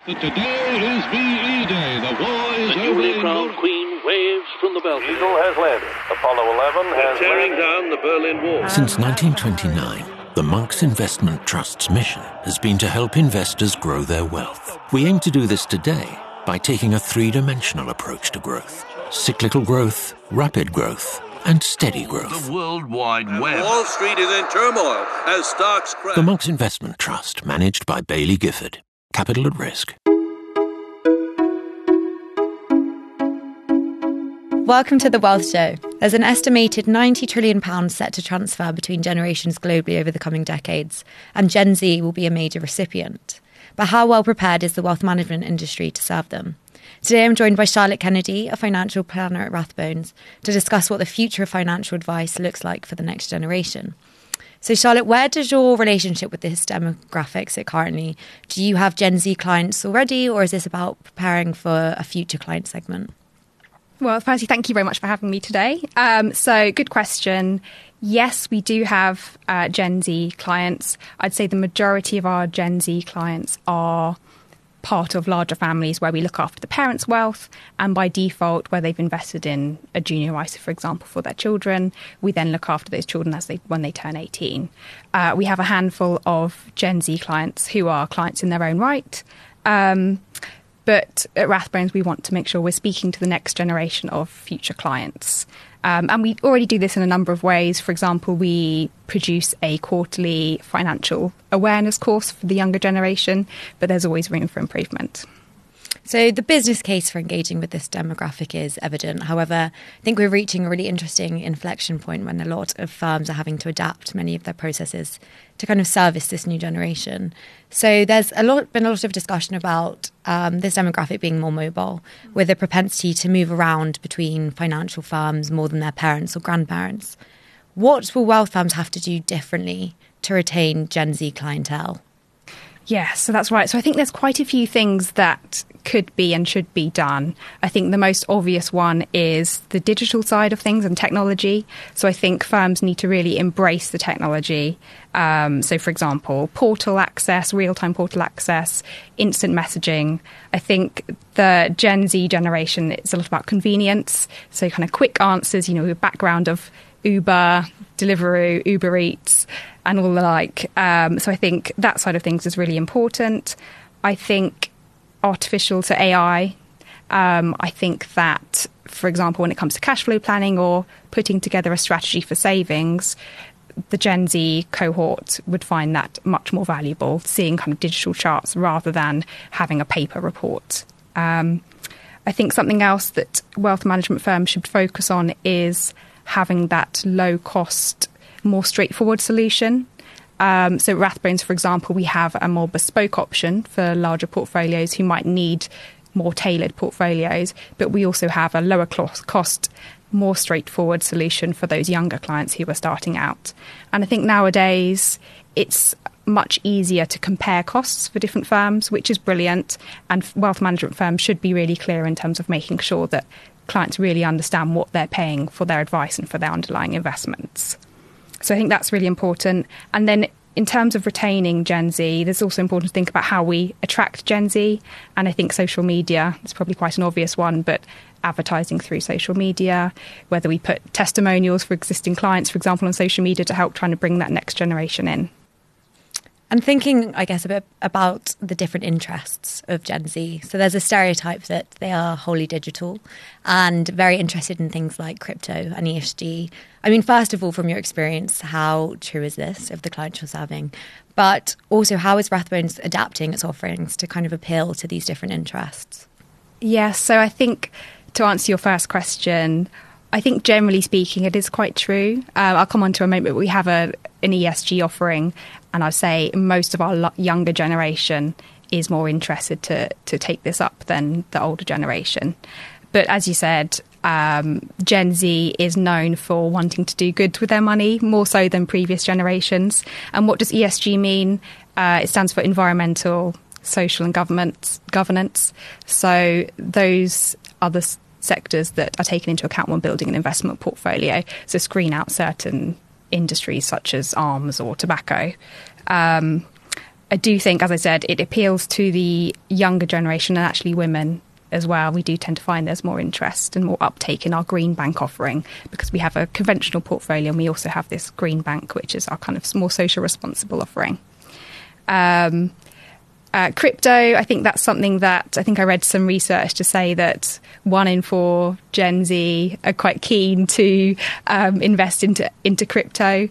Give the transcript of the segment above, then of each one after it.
Today is VE Day. The war is The newly crowned Queen waves from the balcony. Eagle has landed. Apollo 11 has tearing landed. down the Berlin Wall. Since 1929, the Monks Investment Trust's mission has been to help investors grow their wealth. We aim to do this today by taking a three-dimensional approach to growth. Cyclical growth, rapid growth, and steady growth. The World Wide Web. Wall Street is in turmoil as stocks crash. The Monks Investment Trust, managed by Bailey Gifford. Capital at risk. Welcome to The Wealth Show. There's an estimated £90 trillion set to transfer between generations globally over the coming decades, and Gen Z will be a major recipient. But how well prepared is the wealth management industry to serve them? Today I'm joined by Charlotte Kennedy, a financial planner at Rathbones, to discuss what the future of financial advice looks like for the next generation. So Charlotte, where does your relationship with this demographic sit currently? Do you have Gen Z clients already, or is this about preparing for a future client segment? Well, firstly, thank you very much for having me today. So good question. Yes, we do have Gen Z clients. I'd say the majority of our Gen Z clients are part of larger families where we look after the parents' wealth, and by default, where they've invested in a junior ISA, for example, for their children, we then look after those children when they turn 18. We have a handful of Gen Z clients who are clients in their own right. But at Rathbones, we want to make sure we're speaking to the next generation of future clients. And we already do this in a number of ways. For example, we produce a quarterly financial awareness course for the younger generation, but there's always room for improvement. So the business case for engaging with this demographic is evident. However, I think we're reaching a really interesting inflection point when a lot of firms are having to adapt many of their processes to kind of service this new generation. So there's been a lot of discussion about this demographic being more mobile, with a propensity to move around between financial firms more than their parents or grandparents. What will wealth firms have to do differently to retain Gen Z clientele? Yeah, so that's right. So I think there's quite a few things that could be and should be done. I think the most obvious one is the digital side of things and technology. So I think firms need to really embrace the technology. So, for example, portal access, real-time portal access, instant messaging. I think the Gen Z generation, it's a lot about convenience. So kind of quick answers, the background of Uber, Deliveroo, Uber Eats, and all the like. So I think that side of things is really important. I think artificial to AI. I think that, for example, when it comes to cash flow planning or putting together a strategy for savings, the Gen Z cohort would find that much more valuable, seeing kind of digital charts rather than having a paper report. I think something else that wealth management firms should focus on is having that low-cost, more straightforward solution. So at Rathbones, for example, we have a more bespoke option for larger portfolios who might need more tailored portfolios, but we also have a lower cost, more straightforward solution for those younger clients who are starting out. And I think nowadays it's much easier to compare costs for different firms, which is brilliant. And wealth management firms should be really clear in terms of making sure that clients really understand what they're paying for their advice and for their underlying investments. So I think that's really important. And then in terms of retaining Gen Z, it's also important to think about how we attract Gen Z. And I think social media is probably quite an obvious one, but advertising through social media, whether we put testimonials for existing clients, for example, on social media to help trying to bring that next generation in. And thinking, I guess, a bit about the different interests of Gen Z. So there's a stereotype that they are wholly digital and very interested in things like crypto and ESG. I mean, first of all, from your experience, how true is this of the clients you're serving? But also, how is Rathbones adapting its offerings to kind of appeal to these different interests? Yes, so I think to answer your first question, I think generally speaking, it is quite true. I'll come on to a moment, but we have an ESG offering, and I'd say most of our younger generation is more interested to take this up than the older generation. But as you said, Gen Z is known for wanting to do good with their money, more so than previous generations. And what does ESG mean? It stands for environmental, social and governance. So those are the sectors that are taken into account when building an investment portfolio. So screen out certain industries such as arms or tobacco. I do think, as I said, it appeals to the younger generation and actually women as well. We do tend to find there's more interest and more uptake in our green bank offering because we have a conventional portfolio and we also have this green bank, which is our kind of more social responsible offering. Crypto, I think that's something that I think I read some research to say that 1 in 4 Gen Z are quite keen to invest into crypto.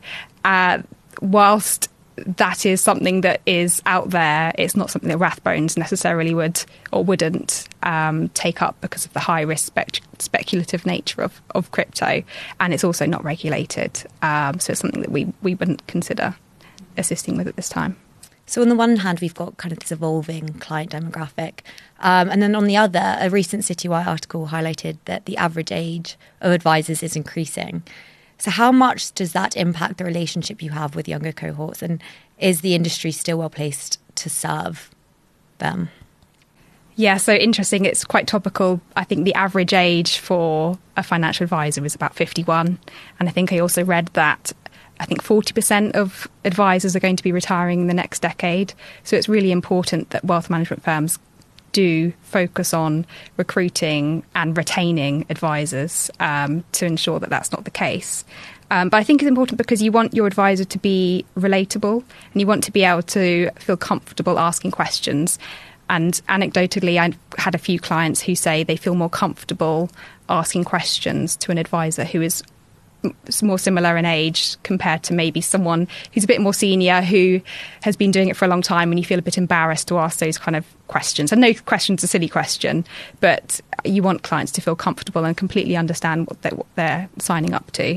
Whilst that is something that is out there, it's not something that Rathbones necessarily would or wouldn't take up because of the high risk speculative nature of crypto, and it's also not regulated, so it's something that we wouldn't consider assisting with at this time. So on the one hand, we've got kind of this evolving client demographic. And then on the other, a recent Citywire article highlighted that the average age of advisors is increasing. So how much does that impact the relationship you have with younger cohorts? And is the industry still well placed to serve them? Yeah, so interesting. It's quite topical. I think the average age for a financial advisor is about 51. And I think I also read that I think 40% of advisors are going to be retiring in the next decade. So it's really important that wealth management firms do focus on recruiting and retaining advisors to ensure that that's not the case. But I think it's important because you want your advisor to be relatable and you want to be able to feel comfortable asking questions. And anecdotally, I had a few clients who say they feel more comfortable asking questions to an advisor who is more similar in age compared to maybe someone who's a bit more senior who has been doing it for a long time, and you feel a bit embarrassed to ask those kind of questions. And no question's a silly question, but you want clients to feel comfortable and completely understand what they're signing up to.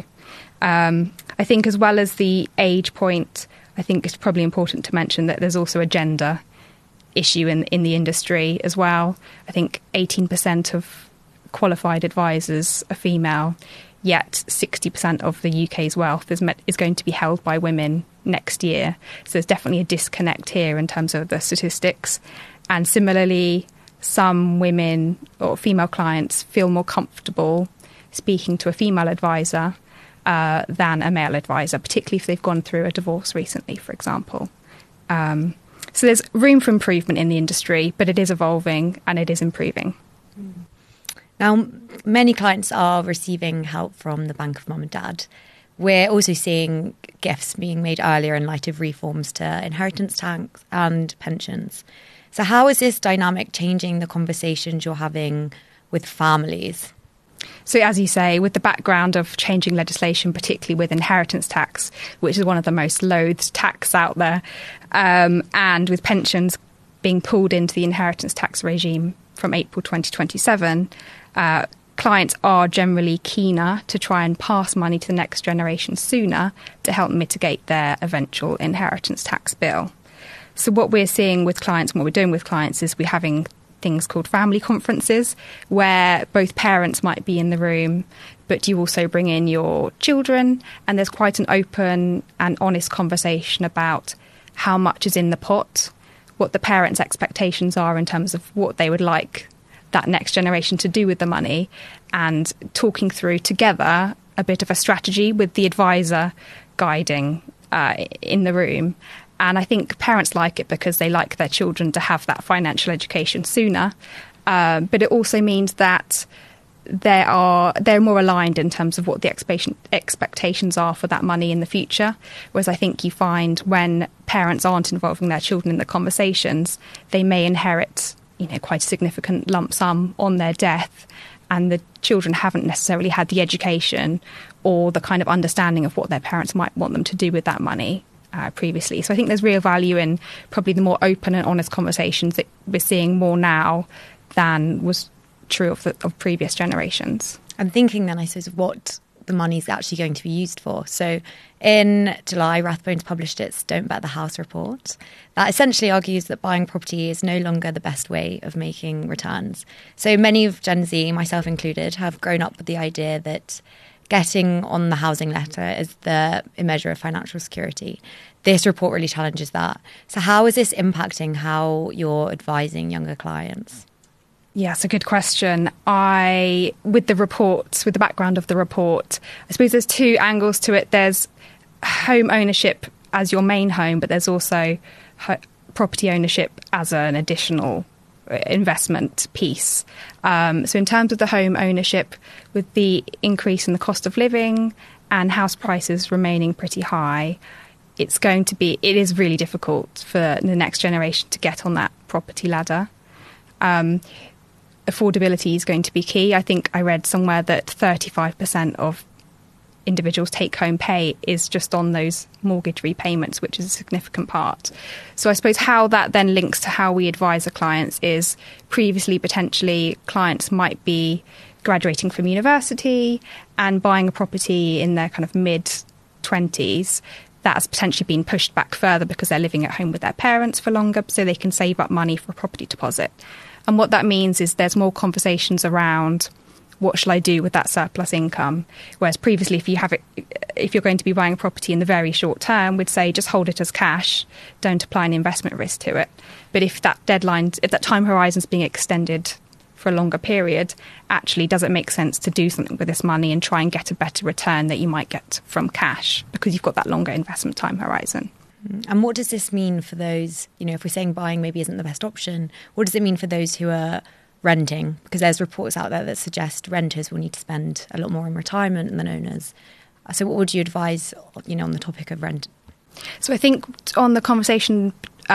I think as well as the age point, I think it's probably important to mention that there's also a gender issue in the industry as well. I think 18% of qualified advisors are female, yet 60% of the UK's wealth is going to be held by women next year. So there's definitely a disconnect here in terms of the statistics. And similarly, some women or female clients feel more comfortable speaking to a female advisor than a male advisor, particularly if they've gone through a divorce recently, for example. So there's room for improvement in the industry, but it is evolving and it is improving. Now, many clients are receiving help from the Bank of Mum and Dad. We're also seeing gifts being made earlier in light of reforms to inheritance tax and pensions. So how is this dynamic changing the conversations you're having with families? So as you say, with the background of changing legislation, particularly with inheritance tax, which is one of the most loathed tax out there, and with pensions being pulled into the inheritance tax regime from April 2027, clients are generally keener to try and pass money to the next generation sooner to help mitigate their eventual inheritance tax bill. So what we're seeing with clients and what we're doing with clients is we're having things called family conferences where both parents might be in the room, but you also bring in your children, and there's quite an open and honest conversation about how much is in the pot, what the parents' expectations are in terms of what they would like that next generation to do with the money, and talking through together a bit of a strategy with the advisor guiding in the room. And I think parents like it because they like their children to have that financial education sooner. But it also means that they're more aligned in terms of what the expectations are for that money in the future. Whereas I think you find when parents aren't involving their children in the conversations, they may inherit quite a significant lump sum on their death, and the children haven't necessarily had the education or the kind of understanding of what their parents might want them to do with that money previously. So I think there's real value in probably the more open and honest conversations that we're seeing more now than was true of previous generations. I'm thinking then, I suppose, of what the money is actually going to be used for. So in July, Rathbones published its Don't Bet the House report. That essentially argues that buying property is no longer the best way of making returns. So many of Gen Z, myself included, have grown up with the idea that getting on the housing letter is the measure of financial security. This report really challenges that. So how is this impacting how you're advising younger clients? Yeah, it's a good question. With the background of the report, I suppose there's two angles to it. There's home ownership as your main home, but there's also property ownership as an additional investment piece. So in terms of the home ownership, with the increase in the cost of living and house prices remaining pretty high, it is really difficult for the next generation to get on that property ladder. Affordability is going to be key. I think I read somewhere that 35% of individuals' take-home pay is just on those mortgage repayments, which is a significant part. So I suppose how that then links to how we advise our clients is previously, potentially, clients might be graduating from university and buying a property in their kind of mid-20s. That's potentially been pushed back further because they're living at home with their parents for longer, so they can save up money for a property deposit. And what that means is there's more conversations around, what shall I do with that surplus income? Whereas previously, if you're going to be buying a property in the very short term, we'd say just hold it as cash, don't apply an investment risk to it. But if that time horizon is being extended for a longer period, actually, does it make sense to do something with this money and try and get a better return that you might get from cash because you've got that longer investment time horizon? And what does this mean for those, if we're saying buying maybe isn't the best option, what does it mean for those who are renting? Because there's reports out there that suggest renters will need to spend a lot more in retirement than owners. So what would you advise, on the topic of rent? So I think on the conversation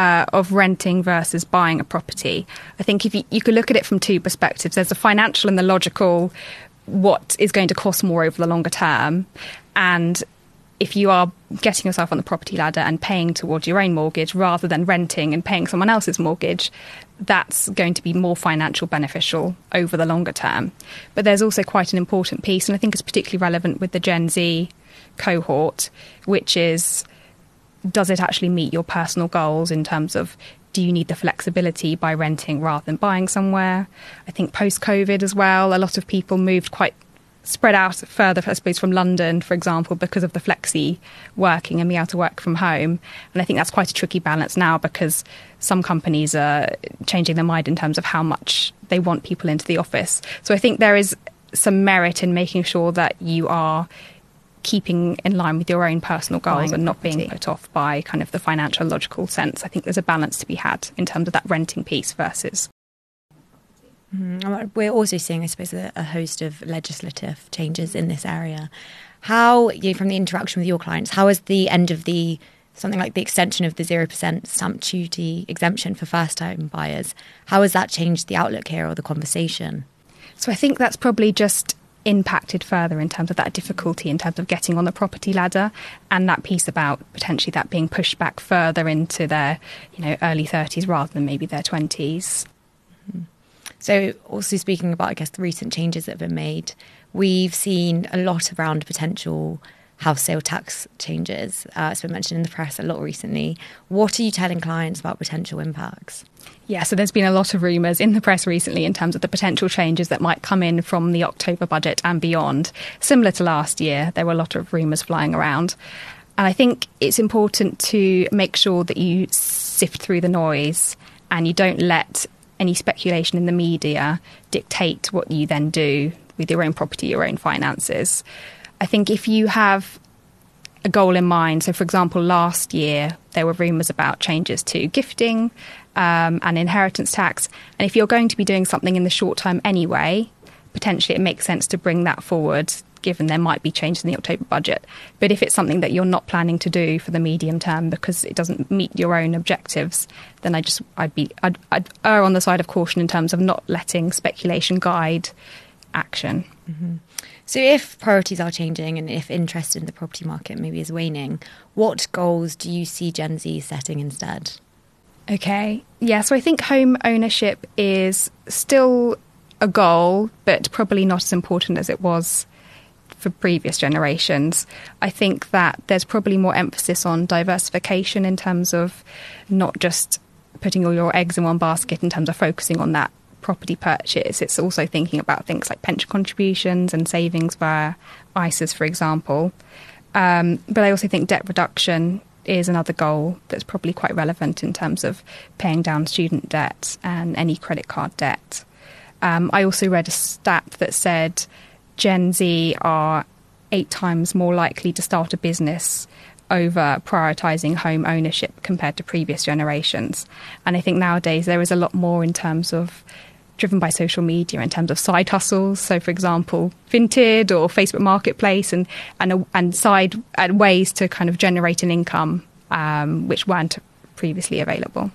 of renting versus buying a property, I think if you could look at it from two perspectives. There's the financial and the logical, what is going to cost more over the longer term. And if you are getting yourself on the property ladder and paying towards your own mortgage rather than renting and paying someone else's mortgage, that's going to be more financial beneficial over the longer term. But there's also quite an important piece, and I think it's particularly relevant with the Gen Z cohort, which is, does it actually meet your personal goals in terms of, do you need the flexibility by renting rather than buying somewhere? I think post-COVID as well, a lot of people moved quite spread out further, I suppose, from London, for example, because of the flexi working and being able to work from home. And I think that's quite a tricky balance now because some companies are changing their mind in terms of how much they want people into the office. So I think there is some merit in making sure that you are keeping in line with your own personal goals and not being put off by kind of the financial logical sense. I think there's a balance to be had in terms of that renting piece versus. We're also seeing, I suppose, a host of legislative changes in this area. How, from the interaction with your clients, how has the end of something like the extension of the 0% stamp duty exemption for first-time buyers, how has that changed the outlook here or the conversation? So I think that's probably just impacted further in terms of that difficulty in terms of getting on the property ladder, and that piece about potentially that being pushed back further into their early 30s rather than maybe their 20s. So also speaking about, I guess, the recent changes that have been made, we've seen a lot around potential house sale tax changes. It's been mentioned in the press a lot recently. What are you telling clients about potential impacts? Yeah, so there's been a lot of rumours in the press recently in terms of the potential changes that might come in from the October budget and beyond. Similar to last year, there were a lot of rumours flying around. And I think it's important to make sure that you sift through the noise and you don't let any speculation in the media dictate what you then do with your own property, your own finances. I think if you have a goal in mind, so for example, last year there were rumours about changes to gifting and inheritance tax, and if you're going to be doing something in the short term anyway, potentially it makes sense to bring that forward, given there might be changes in the October budget. But if it's something that you're not planning to do for the medium term because it doesn't meet your own objectives, then I'd err on the side of caution in terms of not letting speculation guide action. Mm-hmm. So if priorities are changing and if interest in the property market maybe is waning, what goals do you see Gen Z setting instead? Okay. Yeah, so I think home ownership is still a goal, but probably not as important as it was for previous generations. I think that there's probably more emphasis on diversification in terms of not just putting all your eggs in one basket in terms of focusing on that property purchase. It's also thinking about things like pension contributions and savings via ISAs, for example. But I also think debt reduction is another goal that's probably quite relevant in terms of paying down student debt and any credit card debt. I also read a stat that said Gen Z are 8 times more likely to start a business over prioritising home ownership compared to previous generations. And I think nowadays there is a lot more in terms of driven by social media in terms of side hustles. So, for example, Vinted or Facebook Marketplace and ways to kind of generate an income which weren't previously available.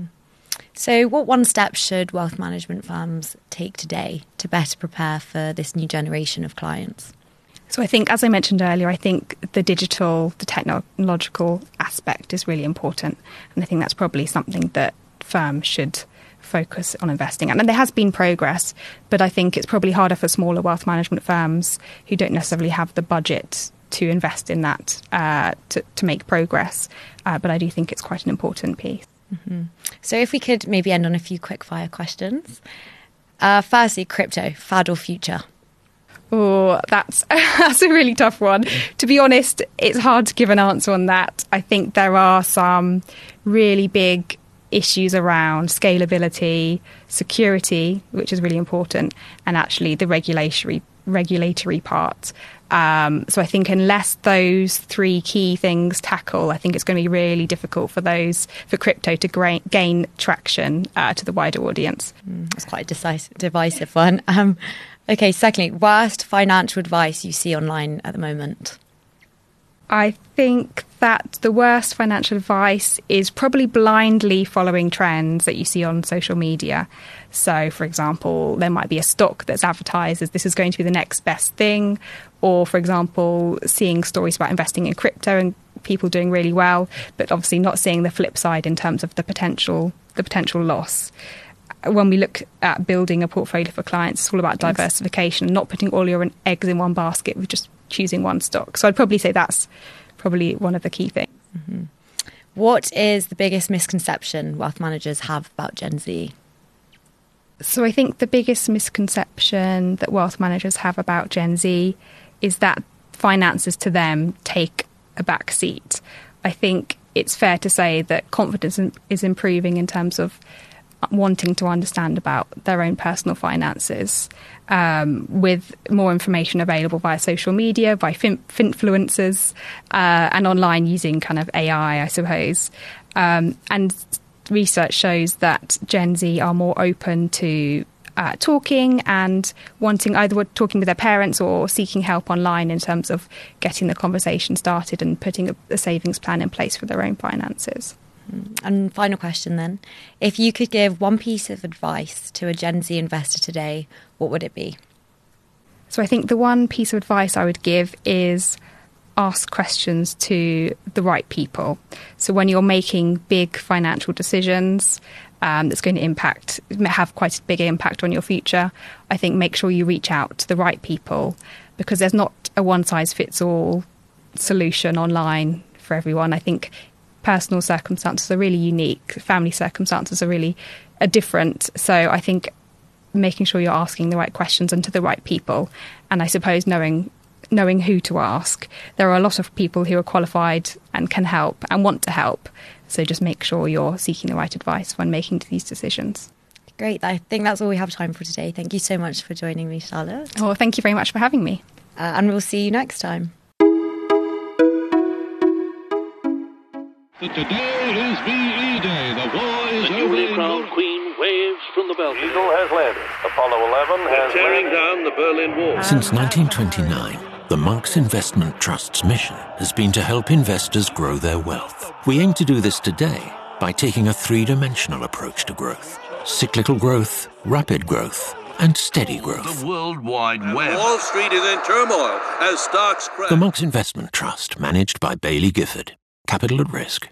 So what one step should wealth management firms take today to better prepare for this new generation of clients? So I think, as I mentioned earlier, I think the technological aspect is really important. And I think that's probably something that firms should focus on investing in. And there has been progress, but I think it's probably harder for smaller wealth management firms who don't necessarily have the budget to invest in that to make progress. But I do think it's quite an important piece. Mm-hmm. So if we could maybe end on a few quick fire questions. Firstly, crypto, fad or future? Oh, that's a really tough one. To be honest, it's hard to give an answer on that. I think there are some really big issues around scalability, security, which is really important, and actually the regulatory part. So I think unless those three key things tackle, I think it's going to be really difficult for crypto to gain traction to the wider audience. That's quite a divisive one. Okay, secondly, worst financial advice you see online at the moment? I think that the worst financial advice is probably blindly following trends that you see on social media. So, for example, there might be a stock that's advertised as this is going to be the next best thing. Or, for example, seeing stories about investing in crypto and people doing really well, but obviously not seeing the flip side in terms of the potential loss. When we look at building a portfolio for clients, it's all about diversification, not putting all your eggs in one basket with just choosing one stock. So I'd probably say that's probably one of the key things. Mm-hmm. What is the biggest misconception wealth managers have about Gen Z? So I think the biggest misconception that wealth managers have about Gen Z is that finances to them take a back seat. I think it's fair to say that confidence is improving in terms of wanting to understand about their own personal finances, with more information available via social media, by influencers, and online using kind of AI, I suppose. And research shows that Gen Z are more open to talking and wanting either talking with their parents or seeking help online in terms of getting the conversation started and putting a savings plan in place for their own finances. And final question then. If you could give one piece of advice to a Gen Z investor today, what would it be? So I think the one piece of advice I would give is ask questions to the right people. So when you're making big financial decisions that's going to have quite a big impact on your future, I think make sure you reach out to the right people, because there's not a one-size-fits-all solution online for everyone. I think personal circumstances are really unique. Family circumstances are different. So I think making sure you're asking the right questions and to the right people. And I suppose knowing who to ask. There are a lot of people who are qualified and can help and want to help. So just make sure you're seeking the right advice when making these decisions. Great. I think that's all we have time for today. Thank you so much for joining me, Charlotte. Oh, thank you very much for having me. And we'll see you next time. Today is VE Day. The war is The newly crowned Queen waves from the balcony. Eagle has landed. Apollo 11 has Tearing landed. down the Berlin Wall. Since 1929, the Monks Investment Trust's mission has been to help investors grow their wealth. We aim to do this today by taking a three-dimensional approach to growth: cyclical growth, rapid growth, and steady growth. The World Wide Web. Wall Street is in turmoil as stocks crash. The Monks Investment Trust, managed by Baillie Gifford. Capital at risk.